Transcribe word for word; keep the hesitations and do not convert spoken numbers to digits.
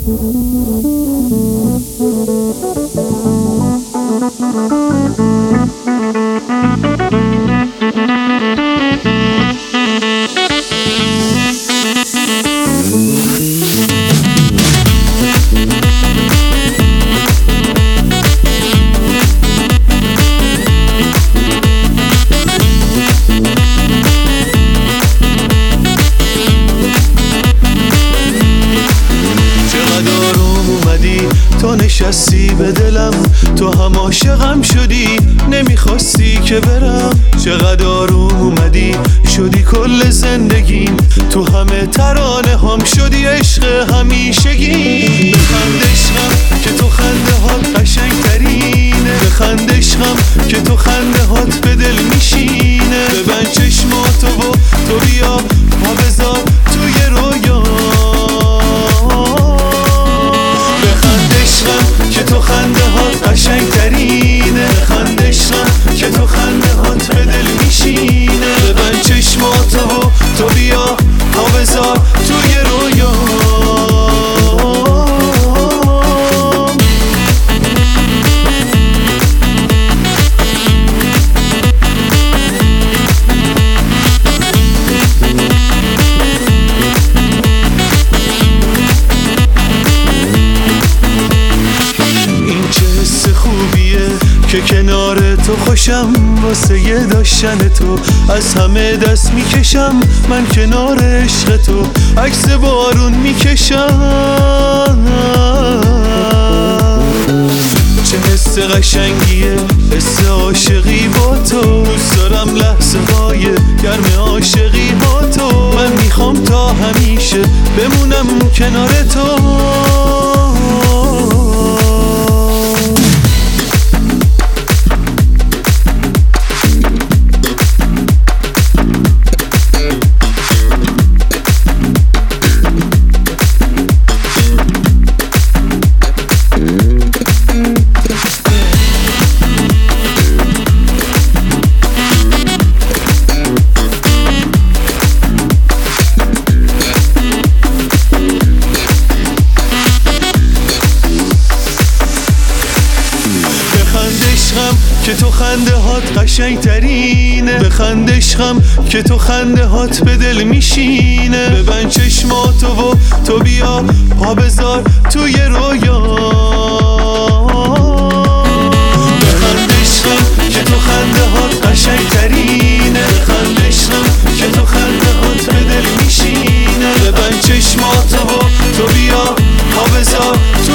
تو نشستی به دلم، تو هم عاشقم شدی، نمیخواستی که برم. چقدر آروم اومدی شدی کل زندگیم، تو همه ترانه هم شدی عشق همیشگی. بخند عشقم که تو خنده هات قشنگ ترینه، بخند عشقم که تو خنده هات به دل میشینه. ببند چشماتو و تو بیا پا بذار توی رویا، که تو خنده هات قشنگ ترینه. بخند عشقم که تو خنده هات به دل میشینه. ببند چشماتو و تو بیا پا بذار توی رویا. که کنار تو خوشم، واسه یه داشتن تو از همه دست میکشم. من کنار عشق تو عکس بارون میکشم. چه حس قشنگیه حس عاشقی با تو، دوست دارم لحظه های گرم عاشقی با تو. من میخوام تا همیشه بمونم کنار تو. که تو خنده هات قشنگ ترینه. بخند عشقم که تو خنده هات به دل میشینه. ببند چشماتو و تو بیا پا بذار توی رویا. بخند عشقم که تو خنده هات قشنگ ترینه. بخند عشقم که تو خنده هات به دل میشینه. ببند چشماتو و تو بیا پا بذار